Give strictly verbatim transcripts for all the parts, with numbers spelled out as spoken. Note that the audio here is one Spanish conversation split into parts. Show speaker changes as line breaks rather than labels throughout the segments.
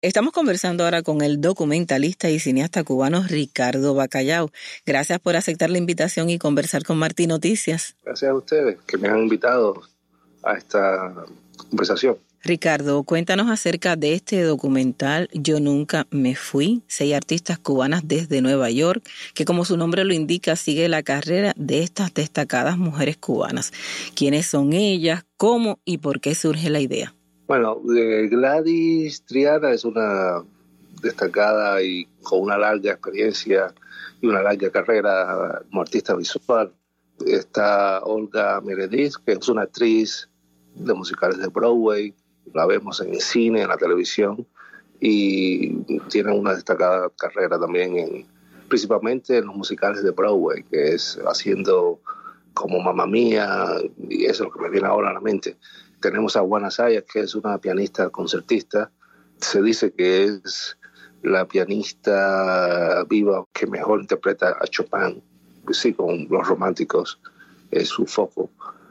Estamos conversando ahora con el documentalista y cineasta cubano Ricardo Bacallao. Gracias por aceptar la invitación y conversar con Martí Noticias.
Gracias a ustedes que me han invitado a esta conversación.
Ricardo, cuéntanos acerca de este documental Yo Nunca Me Fui, seis artistas cubanas desde Nueva York, que como su nombre lo indica, sigue la carrera de estas destacadas mujeres cubanas. ¿Quiénes son ellas? ¿Cómo y por qué surge la idea?
Bueno, Gladys Triana es una destacada y con una larga experiencia y una larga carrera como artista visual. Está Olga Meredith, que es una actriz de musicales de Broadway. La vemos en el cine, en la televisión, y tiene una destacada carrera también, en, principalmente en los musicales de Broadway, que es haciendo como Mamma Mía, y eso es lo que me viene ahora a la mente. Tenemos a Juana Sayas, que es una pianista concertista. Se dice que es la pianista viva que mejor interpreta a Chopin. Sí, con los románticos es su foco.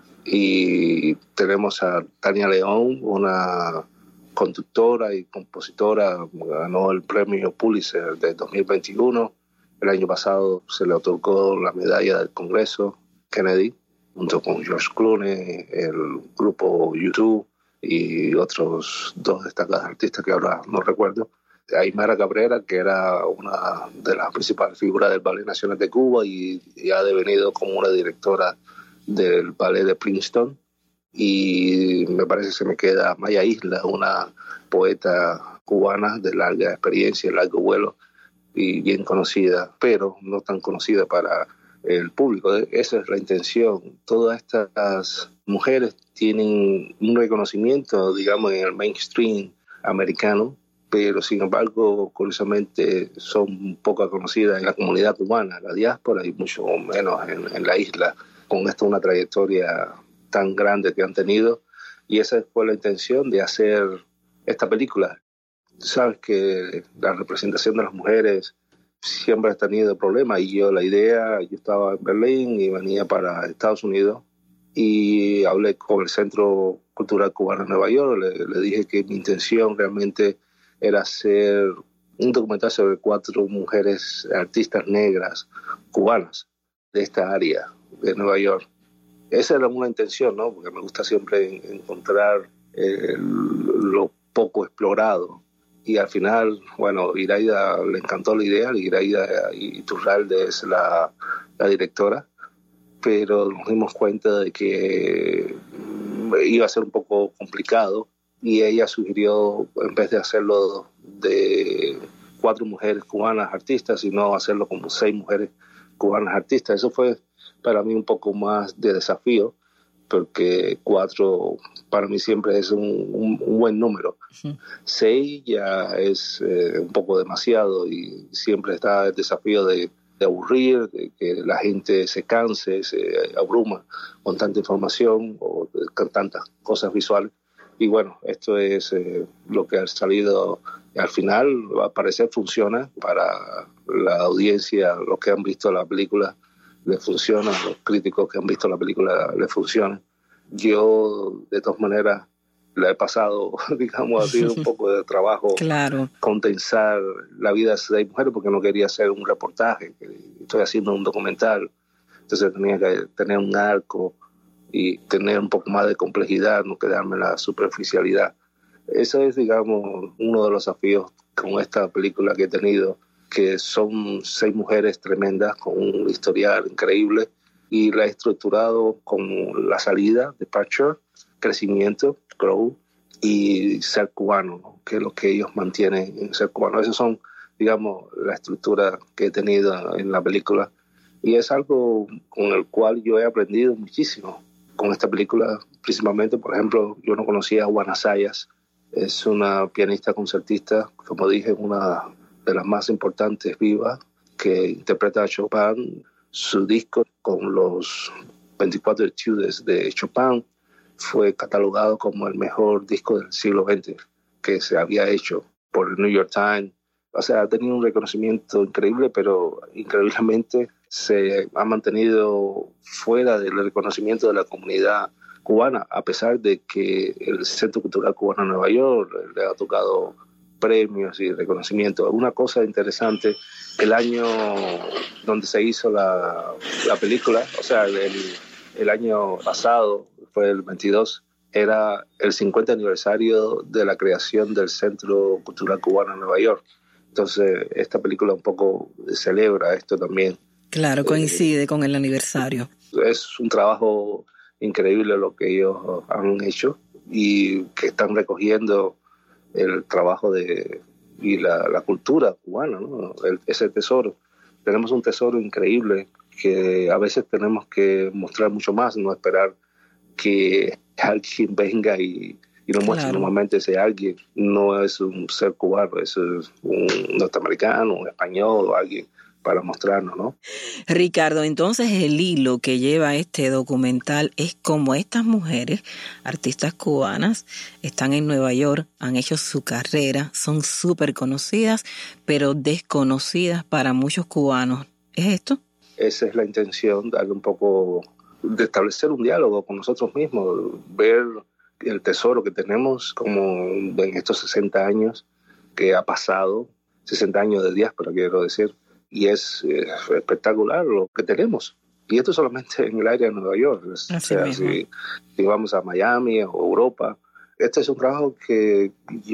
Y tenemos a Tania León, una conductora y compositora, ganó el premio Pulitzer de dos mil veintiuno. El año pasado se le otorgó la medalla del Congreso Kennedy, junto con George Clooney, el grupo U dos y otros dos destacados artistas que ahora no recuerdo. Aymara Cabrera, que era una de las principales figuras del Ballet Nacional de Cuba y, y ha devenido como una directora del ballet de Princeton. Y me parece que se me queda Maya Isla, una poeta cubana de larga experiencia, largo vuelo y bien conocida, pero no tan conocida para el público. Esa es la intención. Todas estas mujeres tienen un reconocimiento, digamos, en el mainstream americano, pero sin embargo, curiosamente, son poco conocidas en la comunidad cubana, la diáspora, y mucho menos en, en la isla, con esto una trayectoria tan grande que han tenido. Y esa fue la intención de hacer esta película. Sabes que la representación de las mujeres siempre ha tenido problemas, y yo la idea, yo estaba en Berlín y venía para Estados Unidos y hablé con el Centro Cultural Cubano de Nueva York. Le, le dije que mi intención realmente era hacer un documental sobre cuatro mujeres artistas negras cubanas de esta área de Nueva York. Esa era una intención, ¿no? Porque me gusta siempre encontrar eh, lo poco explorado. Y al final, bueno, Iraida le encantó la idea, Iraida Iturralde es la, la directora, pero nos dimos cuenta de que iba a ser un poco complicado, y ella sugirió, en vez de hacerlo de cuatro mujeres cubanas artistas, sino hacerlo como seis mujeres cubanas artistas. Eso fue para mí un poco más de desafío, porque cuatro para mí siempre es un, un, un buen número. Sí. Seis ya es eh, un poco demasiado, y siempre está el desafío de, de aburrir, de que la gente se canse, se abruma con tanta información o de, con tantas cosas visuales. Y bueno, esto es eh, lo que ha salido. Al final, al parecer, funciona para la audiencia. Los que han visto la película les funciona, los críticos que han visto la película les funciona. Yo, de todas maneras, la he pasado, digamos, ha sido un poco de trabajo,
claro,
condensar la vida de seis mujeres, porque no quería hacer un reportaje. Estoy haciendo un documental, entonces tenía que tener un arco y tener un poco más de complejidad, no quedarme en la superficialidad. Eso es, digamos, uno de los desafíos con esta película que he tenido, que son seis mujeres tremendas con un historial increíble, y la he estructurado con la salida, departure, crecimiento, grow, y ser cubano, ¿no? Que es lo que ellos mantienen en ser cubano. Esas son, digamos, la estructura que he tenido en la película, y es algo con el cual yo he aprendido muchísimo con esta película. Principalmente, por ejemplo, yo no conocía a Juana Sayas. Es una pianista concertista, como dije, una de las más importantes vivas, que interpreta a Chopin. Su disco con los veinticuatro etudes de Chopin fue catalogado como el mejor disco del siglo veinte que se había hecho por el New York Times. O sea, ha tenido un reconocimiento increíble, pero increíblemente se ha mantenido fuera del reconocimiento de la comunidad cubana, a pesar de que el Centro Cultural Cubano de Nueva York le ha tocado premios y reconocimientos. Una cosa interesante, el año donde se hizo la, la película, o sea, el, el año pasado, fue el veintidós, era el cincuenta aniversario de la creación del Centro Cultural Cubano en Nueva York. Entonces, esta película un poco celebra esto también.
Claro, coincide eh, con el aniversario.
Es un trabajo increíble lo que ellos han hecho y que están recogiendo el trabajo de y la, la cultura cubana, ¿no? El, ese tesoro. Tenemos un tesoro increíble que a veces tenemos que mostrar mucho más, no esperar que alguien venga y, y nos muestre. Claro. Normalmente ese alguien no es un ser cubano, es un norteamericano, un español o alguien para mostrarnos, ¿no?
Ricardo, entonces el hilo que lleva este documental es cómo estas mujeres, artistas cubanas, están en Nueva York, han hecho su carrera, son súper conocidas, pero desconocidas para muchos cubanos. ¿Es esto?
Esa es la intención, darle un poco, de establecer un diálogo con nosotros mismos, ver el tesoro que tenemos como en estos sesenta años que ha pasado, sesenta años de diáspora, quiero decir, y es eh, espectacular lo que tenemos. Y esto solamente en el área de Nueva York. Así o sea, si, si vamos a Miami o Europa, este es un trabajo que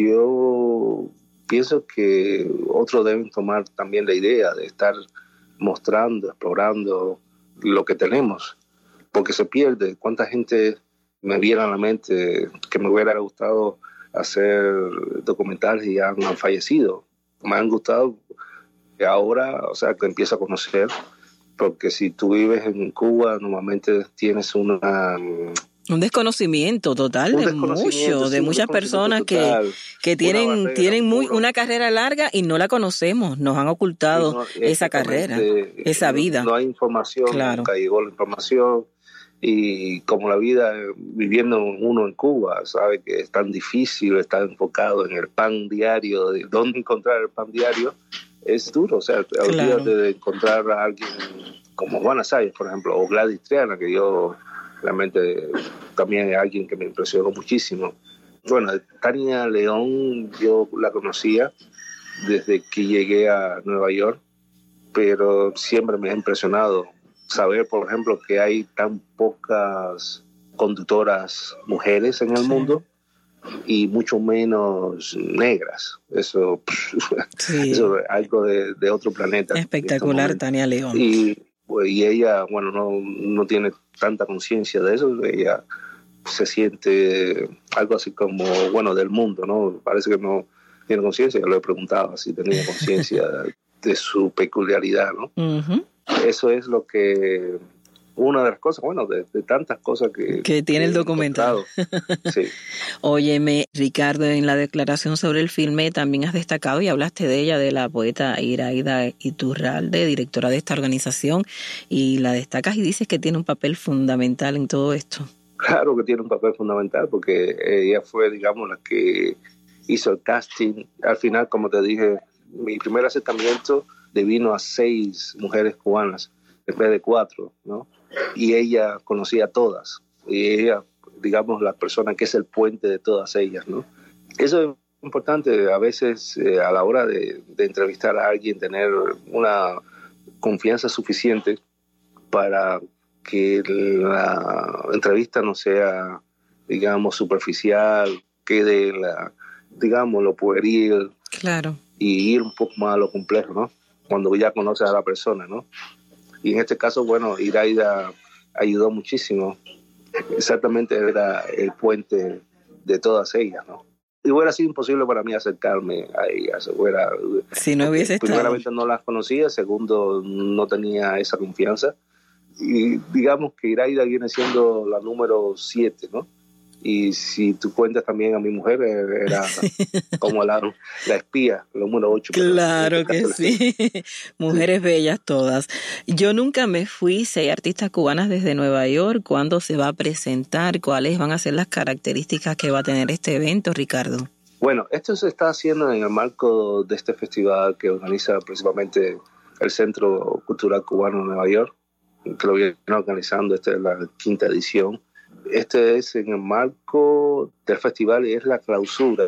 yo pienso que otros deben tomar también la idea de estar mostrando, explorando lo que tenemos, porque se pierde. ¿Cuánta gente me viera a la mente que me hubiera gustado hacer documentales y han, han fallecido? Me han gustado ahora, o sea, que empiezo a conocer, porque si tú vives en Cuba, normalmente tienes una...
Un desconocimiento total un de mucho, sí, de muchas personas total, que, que tienen, barrera, tienen muy, una carrera larga y no la conocemos, nos han ocultado no, esa carrera, esa vida.
No, no hay información, claro. Nunca llegó la información, y como la vida viviendo uno en Cuba, sabe que es tan difícil estar enfocado en el pan diario, de dónde encontrar el pan diario, es duro. O sea, claro. Olvídate de encontrar a alguien como Juana Sáenz, por ejemplo, o Gladys Triana, que yo realmente también es alguien que me impresionó muchísimo. Bueno, Tania León yo la conocía desde que llegué a Nueva York, pero siempre me ha impresionado saber, por ejemplo, que hay tan pocas conductoras mujeres en el sí. mundo y mucho menos negras. Eso, sí. Eso es algo de, de otro planeta.
Espectacular, este Tania León.
Y, y ella, bueno, no, no tiene tanta conciencia de eso. Ella se siente algo así como, bueno, del mundo, ¿no? Parece que no tiene conciencia. Yo le he preguntado si tenía conciencia de su peculiaridad, ¿no? Uh-huh. Eso es lo que... Una de las cosas, bueno, de, de tantas cosas que...
Que tiene el documental.
Sí.
Óyeme, Ricardo, en la declaración sobre el filme también has destacado y hablaste de ella, de la poeta Iraida Iturralde, directora de esta organización, y la destacas y dices que tiene un papel fundamental en todo esto.
Claro que tiene un papel fundamental porque ella fue, digamos, la que hizo el casting. Al final, como te dije, mi primer acercamiento devino a seis mujeres cubanas en vez de cuatro, ¿no? Y ella conocía a todas. Y ella, digamos, la persona que es el puente de todas ellas, ¿no? Eso es importante. A veces, eh, a la hora de, de entrevistar a alguien, tener una confianza suficiente para que la entrevista no sea, digamos, superficial, quede, la, digamos, lo pueril.
Claro.
Y ir un poco más a lo complejo, ¿no? Cuando ya conoces a la persona, ¿no? Y en este caso, bueno, Iraida ayudó muchísimo. Exactamente era el puente de todas ellas, ¿no? Y hubiera sido imposible para mí acercarme a ellas. Hubiera,
si no hubiese estado.
Primeramente no las conocía, segundo no tenía esa confianza. Y digamos que Iraida viene siendo la número siete, ¿no? Y si tú cuentas también a mi mujer, era como la, la espía, el número ocho.
Claro que sí. Mujeres sí. Bellas todas. Yo nunca me fui. Seis artistas cubanas desde Nueva York. ¿Cuándo se va a presentar? ¿Cuáles van a ser las características que va a tener este evento, Ricardo?
Bueno, esto se está haciendo en el marco de este festival que organiza principalmente el Centro Cultural Cubano de Nueva York, que lo viene organizando. Esta es la quinta edición. Este es en el marco del festival y es la clausura.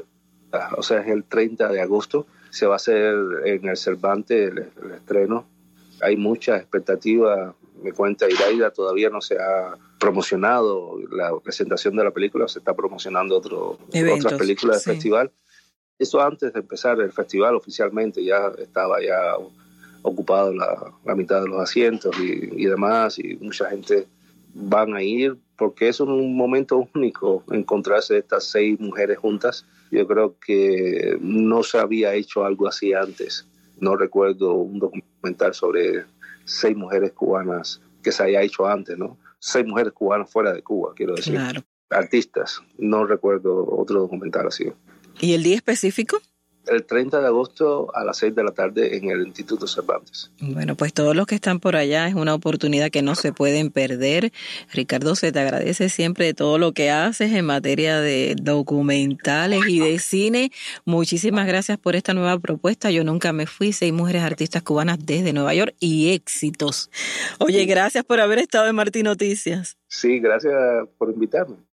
o sea, es el treinta de agosto. Se va a hacer en el Cervantes el, el estreno. Hay mucha expectativa. Me cuenta Iraida, todavía no se ha promocionado la presentación de la película, se está promocionando otro, otras películas del sí. festival. Eso antes de empezar el festival oficialmente, ya estaba ya ocupado la, la mitad de los asientos y, y demás, y mucha gente van a ir porque es un momento único encontrarse estas seis mujeres juntas. Yo creo que no se había hecho algo así antes. No recuerdo un documental sobre seis mujeres cubanas que se haya hecho antes, ¿no? Seis mujeres cubanas fuera de Cuba, quiero decir.
Claro.
Artistas. No recuerdo otro documental así.
¿Y el día específico?
El treinta de agosto a las seis de la tarde en el Instituto Cervantes.
Bueno, pues todos los que están por allá es una oportunidad que no se pueden perder. Ricardo, se te agradece siempre de todo lo que haces en materia de documentales y de cine. Muchísimas gracias por esta nueva propuesta. Yo nunca me fui, seis mujeres artistas cubanas desde Nueva York y éxitos. Oye, gracias por haber estado en Martí Noticias.
Sí, gracias por invitarme.